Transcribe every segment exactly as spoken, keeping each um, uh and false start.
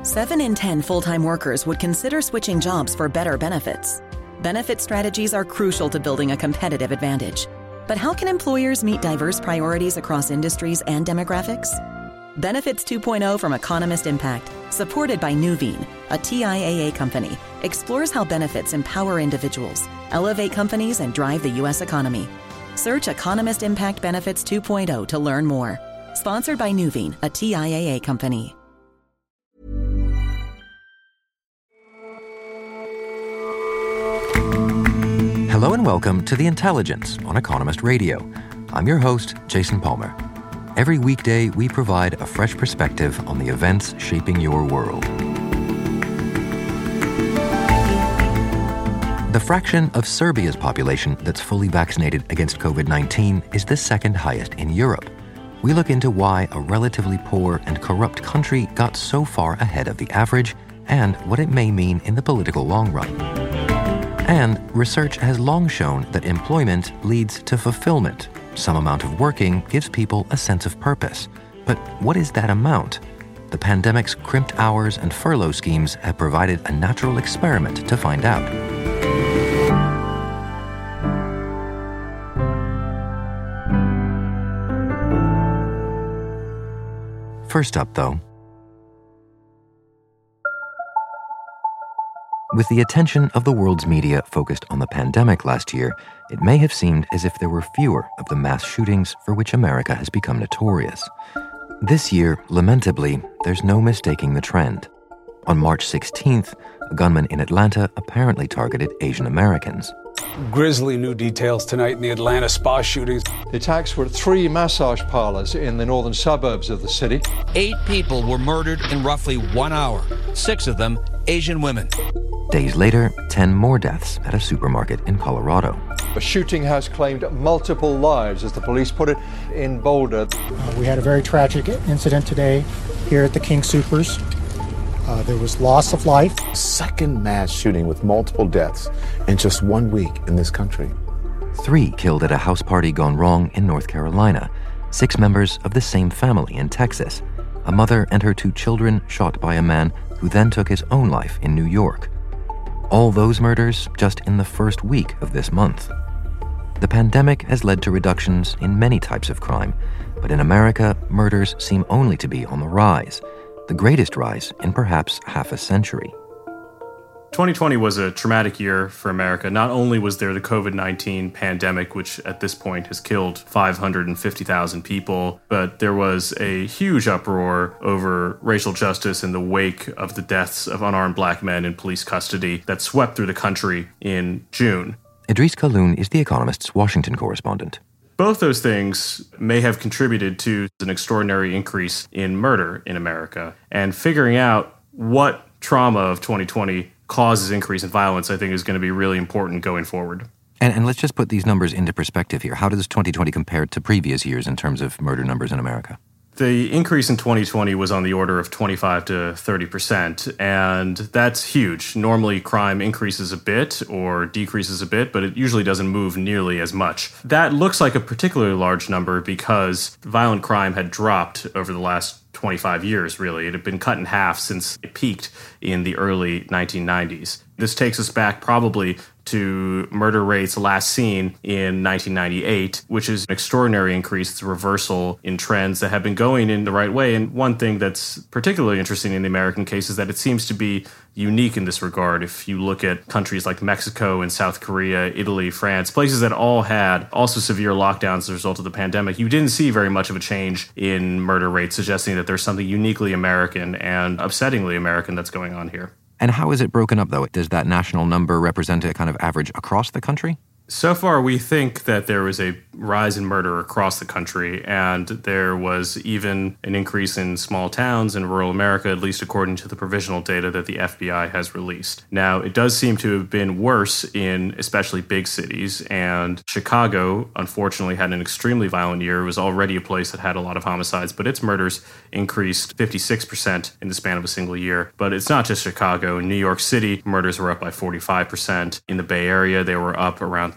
Seven in ten full-time workers would consider switching jobs for better benefits. Benefit strategies are crucial to building a competitive advantage. But how can employers meet diverse priorities across industries and demographics? Benefits two point oh from Economist Impact, supported by Nuveen, a T I A A company, explores how benefits empower individuals, elevate companies, and drive the U S economy. Search Economist Impact Benefits two point oh to learn more. Sponsored by Nuveen, a T I A A company. Hello and welcome to The Intelligence on Economist Radio. I'm your host, Jason Palmer. Every weekday, we provide a fresh perspective on the events shaping your world. The fraction of Serbia's population that's fully vaccinated against covid nineteen is the second highest in Europe. We look into why a relatively poor and corrupt country got so far ahead of the average and what it may mean in the political long run. And research has long shown that employment leads to fulfillment. Some amount of working gives people a sense of purpose. But what is that amount? The pandemic's crimped hours and furlough schemes have provided a natural experiment to find out. First up, though, with the attention of the world's media focused on the pandemic last year, it may have seemed as if there were fewer of the mass shootings for which America has become notorious. This year, lamentably, there's no mistaking the trend. On March sixteenth, a gunman in Atlanta apparently targeted Asian Americans. Grisly new details tonight in the Atlanta spa shootings. The attacks were at three massage parlors in the northern suburbs of the city. Eight people were murdered in roughly one hour, six of them Asian women. Days later, ten more deaths at a supermarket in Colorado. A shooting has claimed multiple lives, as the police put it, in Boulder. Uh, we had a very tragic incident today here at the King Soopers. Uh, there was loss of life. Second mass shooting with multiple deaths in just one week in this country. Three killed at a house party gone wrong in North Carolina. Six members of the same family in Texas. A mother and her two children shot by a man who then took his own life in New York. All those murders just in the first week of this month. The pandemic has led to reductions in many types of crime, but in America, murders seem only to be on the rise. The greatest rise in perhaps half a century. twenty twenty was a traumatic year for America. Not only was there the covid nineteen pandemic, which at this point has killed five hundred fifty thousand people, but there was a huge uproar over racial justice in the wake of the deaths of unarmed black men in police custody that swept through the country in June. Idris Khaloun is The Economist's Washington correspondent. Both those things may have contributed to an extraordinary increase in murder in America. And figuring out what trauma of twenty twenty causes increase in violence, I think, is going to be really important going forward. And, and let's just put these numbers into perspective here. How does twenty twenty compare to previous years in terms of murder numbers in America? The increase in twenty twenty was on the order of twenty-five to thirty percent, and that's huge. Normally, crime increases a bit or decreases a bit, but it usually doesn't move nearly as much. That looks like a particularly large number because violent crime had dropped over the last twenty-five years, really. It had been cut in half since it peaked in the early nineteen nineties. This takes us back probably to murder rates last seen in nineteen ninety-eight, which is an extraordinary increase. It's a reversal in trends that have been going in the right way. And one thing that's particularly interesting in the American case is that it seems to be unique in this regard. If you look at countries like Mexico and South Korea, Italy, France, places that all had also severe lockdowns as a result of the pandemic, you didn't see very much of a change in murder rates, suggesting that there's something uniquely American and upsettingly American that's going on here. And how is it broken up, though? Does that national number represent a kind of average across the country? So far, we think that there was a rise in murder across the country, and there was even an increase in small towns in rural America, at least according to the provisional data that the F B I has released. Now, it does seem to have been worse in especially big cities, and Chicago, unfortunately, had an extremely violent year. It was already a place that had a lot of homicides, but its murders increased fifty-six percent in the span of a single year. But it's not just Chicago. In New York City, murders were up by forty-five percent. In the Bay Area, they were up around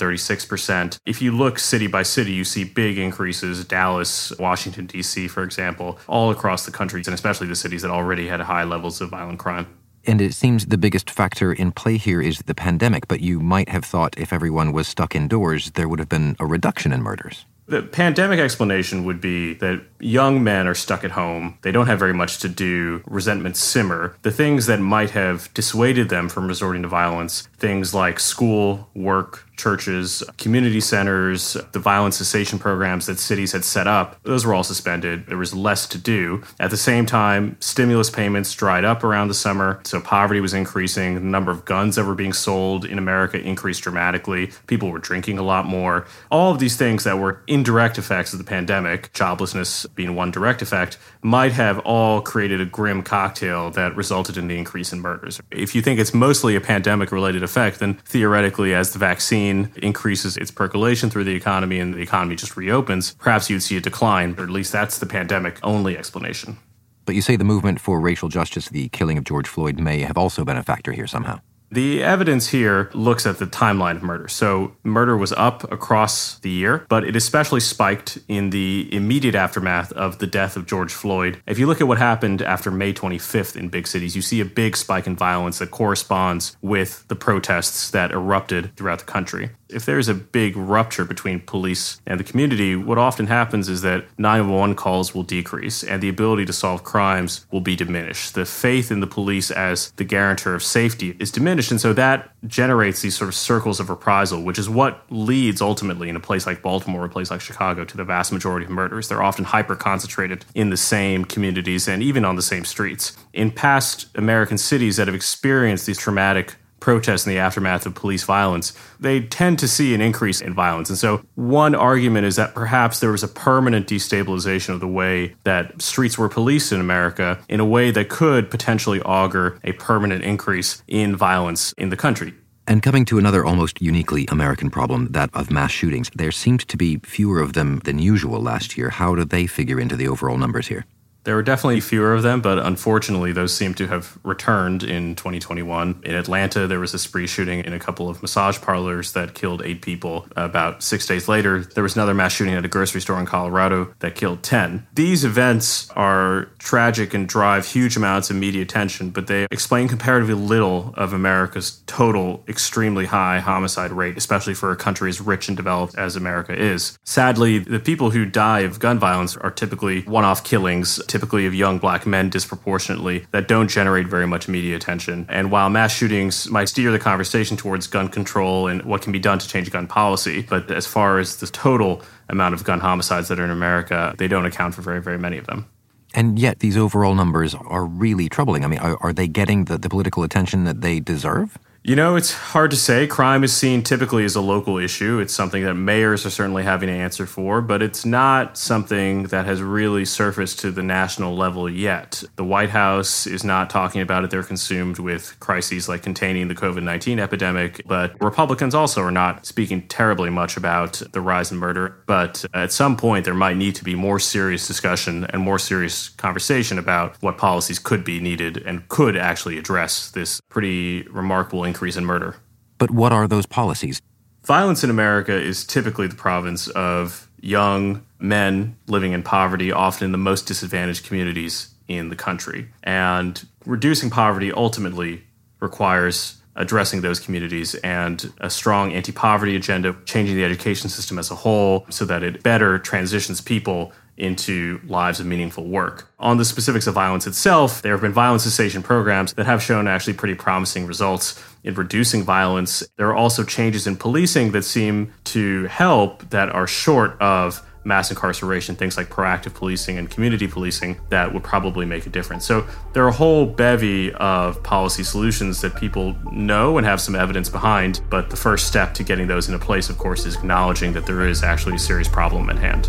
thirty-six percent. If you look city by city, you see big increases. Dallas, Washington, D C, for example, all across the country, and especially the cities that already had high levels of violent crime. And it seems the biggest factor in play here is the pandemic, but you might have thought if everyone was stuck indoors, there would have been a reduction in murders. The pandemic explanation would be that young men are stuck at home. They don't have very much to do. Resentments simmer. The things that might have dissuaded them from resorting to violence, things like school, work, churches, community centers, the violence cessation programs that cities had set up, those were all suspended. There was less to do. At the same time, stimulus payments dried up around the summer, so poverty was increasing. The number of guns that were being sold in America increased dramatically. People were drinking a lot more. All of these things that were indirect effects of the pandemic, joblessness being one direct effect, might have all created a grim cocktail that resulted in the increase in murders. If you think it's mostly a pandemic-related effect, then theoretically, as the vaccine increases its percolation through the economy and the economy just reopens, perhaps you'd see a decline, or at least that's the pandemic-only explanation. But you say the movement for racial justice, the killing of George Floyd, may have also been a factor here somehow. The evidence here looks at the timeline of murder. So murder was up across the year, but it especially spiked in the immediate aftermath of the death of George Floyd. If you look at what happened after May twenty-fifth in big cities, you see a big spike in violence that corresponds with the protests that erupted throughout the country. If there's a big rupture between police and the community, what often happens is that nine one one calls will decrease and the ability to solve crimes will be diminished. The faith in the police as the guarantor of safety is diminished. And so that generates these sort of circles of reprisal, which is what leads ultimately in a place like Baltimore or a place like Chicago to the vast majority of murders. They're often hyper-concentrated in the same communities and even on the same streets. In past American cities that have experienced these traumatic protests in the aftermath of police violence, they tend to see an increase in violence. And so one argument is that perhaps there was a permanent destabilization of the way that streets were policed in America in a way that could potentially augur a permanent increase in violence in the country. And coming to another almost uniquely American problem, that of mass shootings, there seemed to be fewer of them than usual last year. How do they figure into the overall numbers here? There were definitely fewer of them, but unfortunately those seem to have returned in twenty twenty-one. In Atlanta, there was a spree shooting in a couple of massage parlors that killed eight people. About six days later, there was another mass shooting at a grocery store in Colorado that killed ten. These events are tragic and drive huge amounts of media attention, but they explain comparatively little of America's total extremely high homicide rate, especially for a country as rich and developed as America is. Sadly, the people who die of gun violence are typically one-off killings, typically of young black men disproportionately, that don't generate very much media attention. And while mass shootings might steer the conversation towards gun control and what can be done to change gun policy, but as far as the total amount of gun homicides that are in America, they don't account for very, very many of them. And yet these overall numbers are really troubling. I mean, are, are they getting the, the political attention that they deserve? You know, it's hard to say. Crime is seen typically as a local issue. It's something that mayors are certainly having to answer for, but it's not something that has really surfaced to the national level yet. The White House is not talking about it. They're consumed with crises like containing the covid nineteen epidemic, but Republicans also are not speaking terribly much about the rise in murder. But at some point, there might need to be more serious discussion and more serious conversation about what policies could be needed and could actually address this pretty remarkable increase in murder. But what are those policies? Violence in America is typically the province of young men living in poverty, often in the most disadvantaged communities in the country. And reducing poverty ultimately requires addressing those communities and a strong anti-poverty agenda, changing the education system as a whole so that it better transitions people into lives of meaningful work. On the specifics of violence itself, there have been violence cessation programs that have shown actually pretty promising results in reducing violence. There are also changes in policing that seem to help that are short of mass incarceration, things like proactive policing and community policing that would probably make a difference. So there are a whole bevy of policy solutions that people know and have some evidence behind, but the first step to getting those into place, of course, is acknowledging that there is actually a serious problem at hand.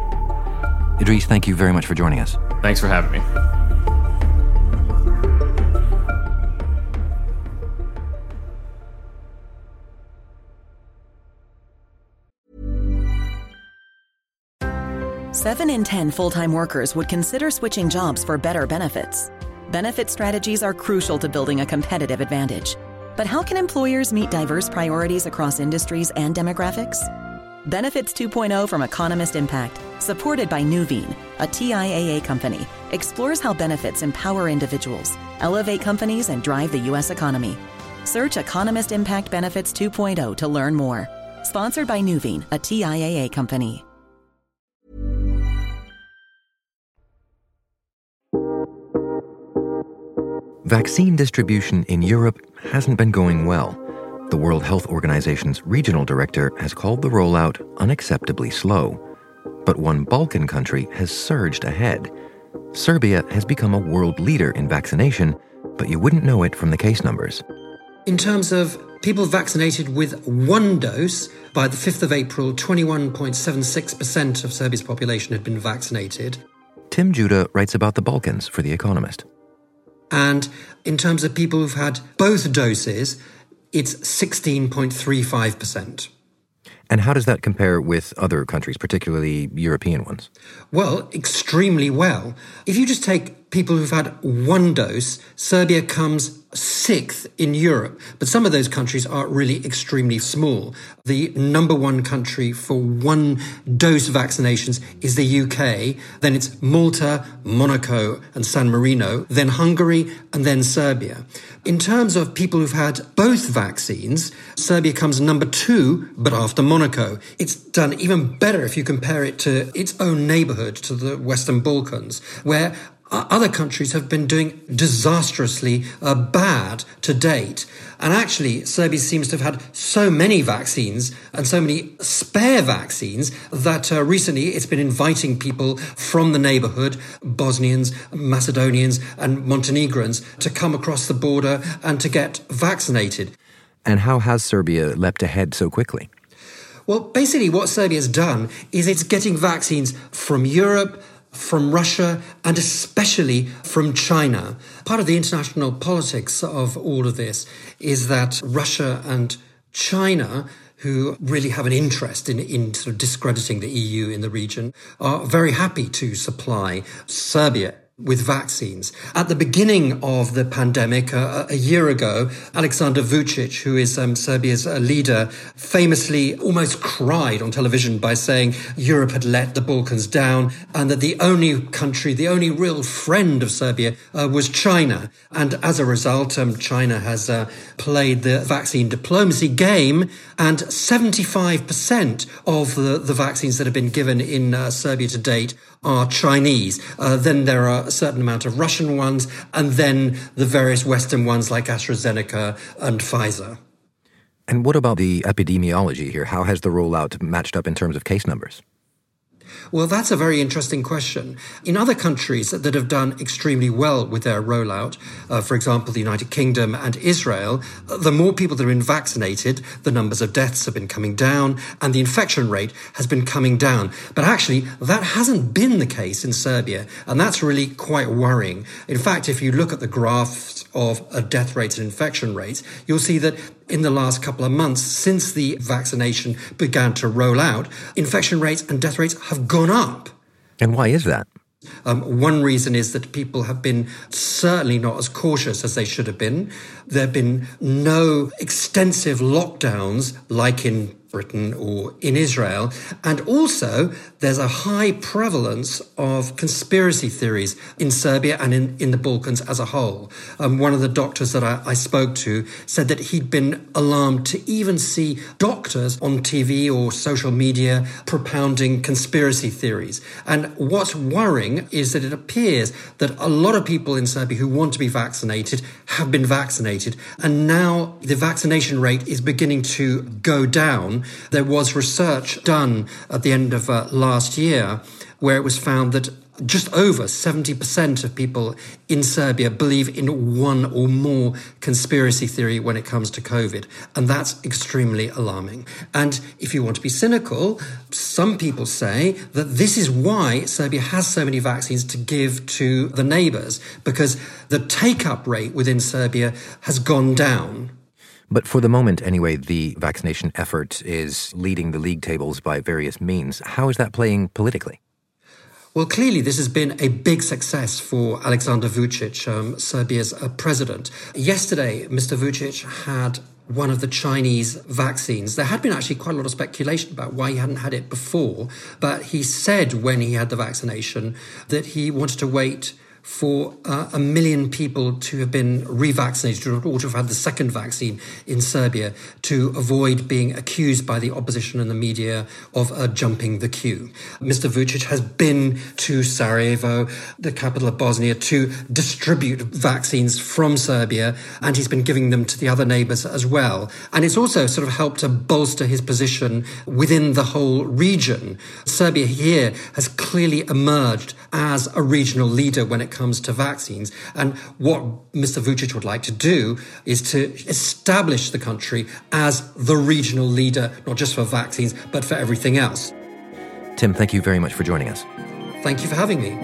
Idris, thank you very much for joining us. Thanks for having me. Seven in ten full-time workers would consider switching jobs for better benefits. Benefit strategies are crucial to building a competitive advantage. But how can employers meet diverse priorities across industries and demographics? Benefits two point oh from Economist Impact, supported by Nuveen, a T I A A company, explores how benefits empower individuals, elevate companies, and drive the U S economy. Search Economist Impact Benefits two point oh to learn more. Sponsored by Nuveen, a T I A A company. Vaccine distribution in Europe hasn't been going well. The World Health Organization's regional director has called the rollout unacceptably slow. But one Balkan country has surged ahead. Serbia has become a world leader in vaccination, but you wouldn't know it from the case numbers. In terms of people vaccinated with one dose, by the fifth of April, twenty-one point seven six percent of Serbia's population had been vaccinated. Tim Judah writes about the Balkans for The Economist. And in terms of people who've had both doses, it's sixteen point three five percent. And how does that compare with other countries, particularly European ones? Well, extremely well. If you just take people who've had one dose, Serbia comes sixth in Europe. But some of those countries are really extremely small. The number one country for one dose vaccinations is the U K. Then it's Malta, Monaco, and San Marino, then Hungary, and then Serbia. In terms of people who've had both vaccines, Serbia comes number two, but after Monaco. It's done even better if you compare it to its own neighbourhood, to the Western Balkans, where other countries have been doing disastrously uh, bad to date. And actually, Serbia seems to have had so many vaccines and so many spare vaccines that uh, recently it's been inviting people from the neighbourhood, Bosnians, Macedonians and Montenegrins, to come across the border and to get vaccinated. And how has Serbia leapt ahead so quickly? Well, basically what Serbia's done is it's getting vaccines from Europe, from Russia, and especially from China. Part of the international politics of all of this is that Russia and China, who really have an interest in, in sort of discrediting the E U in the region, are very happy to supply Serbia with vaccines. At the beginning of the pandemic, uh, a year ago, Alexander Vucic, who is um, Serbia's uh, leader, famously almost cried on television by saying Europe had let the Balkans down and that the only country, the only real friend of Serbia uh, was China. And as a result, um, China has uh, played the vaccine diplomacy game, and seventy-five percent of the, the vaccines that have been given in uh, Serbia to date are Chinese. Uh, then there are a certain amount of Russian ones, and then the various Western ones like AstraZeneca and Pfizer. And what about the epidemiology here? How has the rollout matched up in terms of case numbers? Well, that's a very interesting question. In other countries that have done extremely well with their rollout, uh, for example, the United Kingdom and Israel, the more people that have been vaccinated, the numbers of deaths have been coming down and the infection rate has been coming down. But actually, that hasn't been the case in Serbia, and that's really quite worrying. In fact, if you look at the graphs of uh, death rates and infection rates, you'll see that in the last couple of months, since the vaccination began to roll out, infection rates and death rates have gone up. And why is that? Um, one reason is that people have been certainly not as cautious as they should have been. There have been no extensive lockdowns like in Britain or in Israel. And also, there's a high prevalence of conspiracy theories in Serbia and in, in the Balkans as a whole. Um, one of the doctors that I, I spoke to said that he'd been alarmed to even see doctors on T V or social media propounding conspiracy theories. And what's worrying is that it appears that a lot of people in Serbia who want to be vaccinated have been vaccinated. And now the vaccination rate is beginning to go down. There was research done at the end of uh, last year where it was found that just over seventy percent of people in Serbia believe in one or more conspiracy theory when it comes to COVID. And that's extremely alarming. And if you want to be cynical, some people say that this is why Serbia has so many vaccines to give to the neighbours, because the take-up rate within Serbia has gone down. But for the moment, anyway, the vaccination effort is leading the league tables by various means. How is that playing politically? Well, clearly this has been a big success for Aleksandar Vučić, um, Serbia's uh, president. Yesterday, Mister Vučić had one of the Chinese vaccines. There had been actually quite a lot of speculation about why he hadn't had it before, but he said when he had the vaccination that he wanted to wait for uh, a million people to have been revaccinated or to have had the second vaccine in Serbia to avoid being accused by the opposition and the media of uh, jumping the queue. Mister Vučić has been to Sarajevo, the capital of Bosnia, to distribute vaccines from Serbia, and he's been giving them to the other neighbours as well. And it's also sort of helped to bolster his position within the whole region. Serbia here has clearly emerged as a regional leader when it comes to vaccines. And what Mister Vučić would like to do is to establish the country as the regional leader, not just for vaccines, but for everything else. Tim, thank you very much for joining us. Thank you for having me.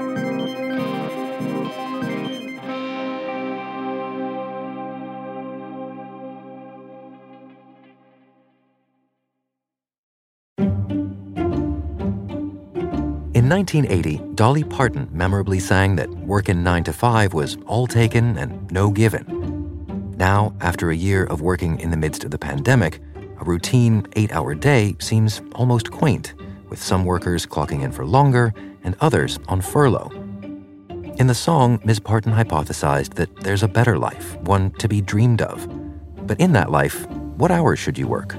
In nineteen eighty, Dolly Parton memorably sang that working nine to five was all taken and no given. Now, after a year of working in the midst of the pandemic, a routine eight-hour day seems almost quaint, with some workers clocking in for longer and others on furlough. In the song, Miz Parton hypothesized that there's a better life, one to be dreamed of. But in that life, what hours should you work?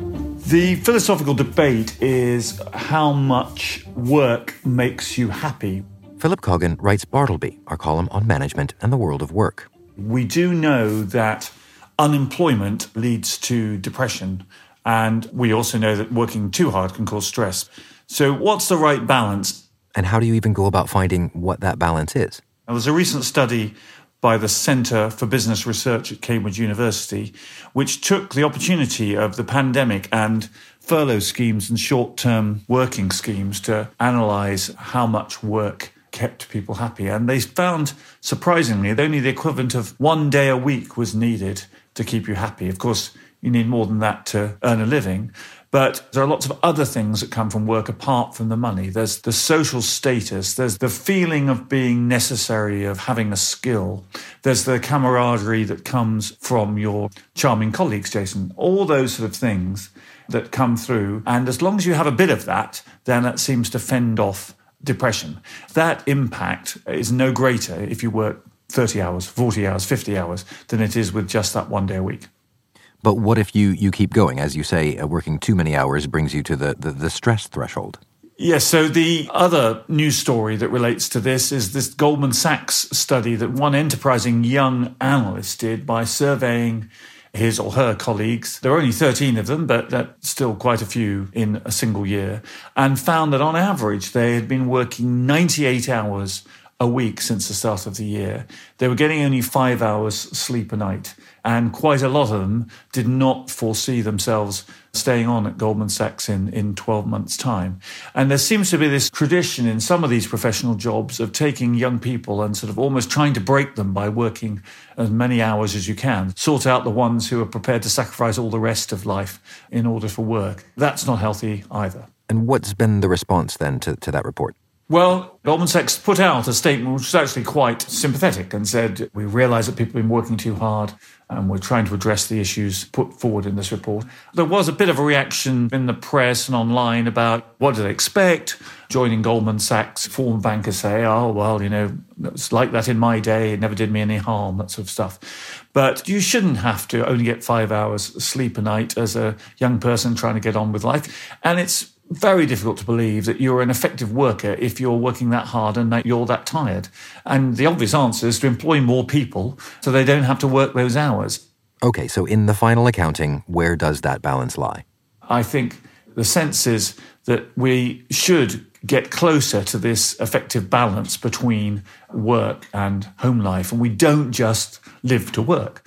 The philosophical debate is how much work makes you happy. Philip Coggan writes Bartleby, our column on management and the world of work. We do know that unemployment leads to depression, and we also know that working too hard can cause stress. So what's the right balance? And how do you even go about finding what that balance is? Now, there's a recent study by the Centre for Business Research at Cambridge University, which took the opportunity of the pandemic and furlough schemes and short-term working schemes to analyse how much work kept people happy. And they found, surprisingly, that only the equivalent of one day a week was needed to keep you happy. Of course, you need more than that to earn a living. But there are lots of other things that come from work apart from the money. There's the social status. There's the feeling of being necessary, of having a skill. There's the camaraderie that comes from your charming colleagues, Jason. All those sort of things that come through. And as long as you have a bit of that, then that seems to fend off depression. That impact is no greater if you work thirty hours, forty hours, fifty hours than it is with just that one day a week. But what if you, you keep going? As you say, uh, working too many hours brings you to the, the, the stress threshold. Yes, so the other news story that relates to this is this Goldman Sachs study that one enterprising young analyst did by surveying his or her colleagues. There are only thirteen of them, but that's still quite a few in a single year, and found that on average they had been working ninety-eight hours a week since the start of the year. They were getting only five hours sleep a night. And quite a lot of them did not foresee themselves staying on at Goldman Sachs in, in twelve months' time. And there seems to be this tradition in some of these professional jobs of taking young people and sort of almost trying to break them by working as many hours as you can. Sort out the ones who are prepared to sacrifice all the rest of life in order for work. That's not healthy either. And what's been the response then to, to that report? Well, Goldman Sachs put out a statement which was actually quite sympathetic and said, we realise that people have been working too hard and we're trying to address the issues put forward in this report. There was a bit of a reaction in the press and online about what do they expect? Joining Goldman Sachs, former bankers say, oh, well, you know, it's like that in my day, it never did me any harm, that sort of stuff. But you shouldn't have to only get five hours sleep a night as a young person trying to get on with life. And it's very difficult to believe that you're an effective worker if you're working that hard and that you're that tired. And the obvious answer is to employ more people so they don't have to work those hours. Okay, so in the final accounting, where does that balance lie? I think the sense is that we should get closer to this effective balance between work and home life, and we don't just live to work.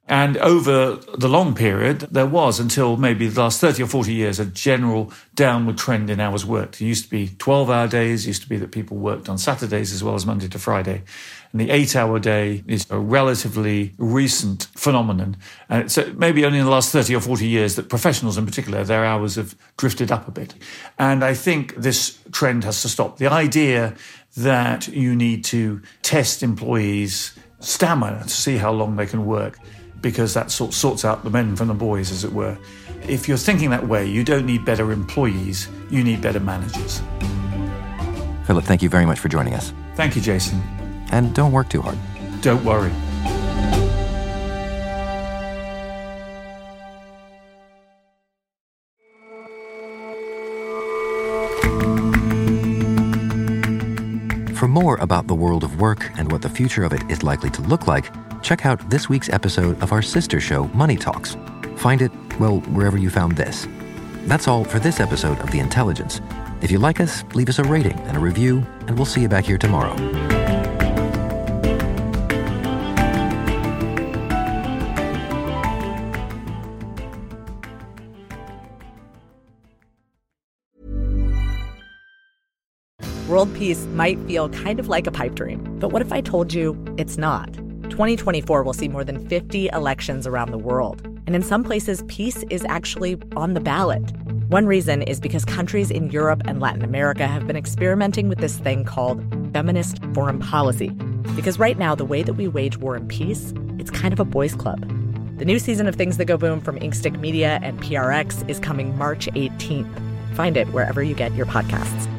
And over the long period, there was, until maybe the last thirty or forty years, a general downward trend in hours worked. It used to be twelve-hour days. It used to be that people worked on Saturdays as well as Monday to Friday. And the eight-hour day is a relatively recent phenomenon. And so maybe only in the last thirty or forty years that professionals in particular, their hours have drifted up a bit. And I think this trend has to stop. The idea that you need to test employees' stamina to see how long they can work, because that sort of sorts out the men from the boys, as it were. If you're thinking that way, you don't need better employees, you need better managers. Philip, thank you very much for joining us. Thank you, Jason. And don't work too hard. Don't worry. For more about the world of work and what the future of it is likely to look like, check out this week's episode of our sister show, Money Talks. Find it, well, wherever you found this. That's all for this episode of The Intelligence. If you like us, leave us a rating and a review, and we'll see you back here tomorrow. World peace might feel kind of like a pipe dream, but what if I told you it's not? twenty twenty-four will see more than fifty elections around the world. And in some places, peace is actually on the ballot. One reason is because countries in Europe and Latin America have been experimenting with this thing called feminist foreign policy. Because right now, the way that we wage war and peace, it's kind of a boys' club. The new season of Things That Go Boom from Inkstick Media and P R X is coming March eighteenth. Find it wherever you get your podcasts.